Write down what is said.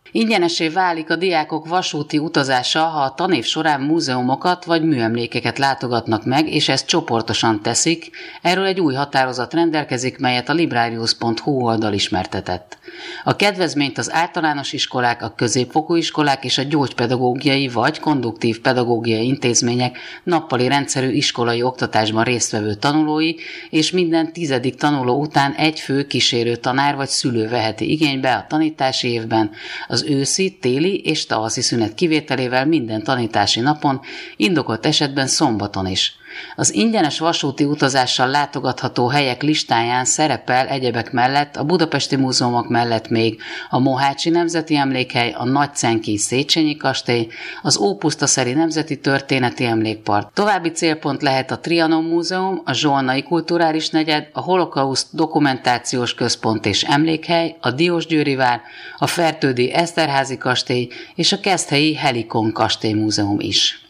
Ingyenessé válik a diákok vasúti utazása, ha a tanév során múzeumokat vagy műemlékeket látogatnak meg, és ezt csoportosan teszik. Erről egy új határozat rendelkezik, melyet a librarius.hu oldal ismertetett. A kedvezményt az általános iskolák, a középfokú iskolák és a gyógypedagógiai vagy konduktív pedagógiai intézmények nappali rendszerű iskolai oktatásban résztvevő tanulói és minden 10. tanuló után egy fő kísérő tanár vagy szülő veheti igénybe a tanítási évben, az őszi, téli és tavaszi szünet kivételével minden tanítási napon, indokolt esetben szombaton is. Az ingyenes vasúti utazással látogatható helyek listáján szerepel egyebek mellett a budapesti múzeumok mellett még a Mohácsi Nemzeti Emlékhely, a Nagycenki Széchenyi Kastély, az Ópusztaszeri Nemzeti Történeti Emlékpark. További célpont lehet a Trianon Múzeum, a Zsolnai Kulturális Negyed, a Holokauszt Dokumentációs Központ és Emlékhely, a Diósgyőri Vár, a Fertődi Eszterházy Kastély és a Keszthelyi Helikon Kastély Múzeum is.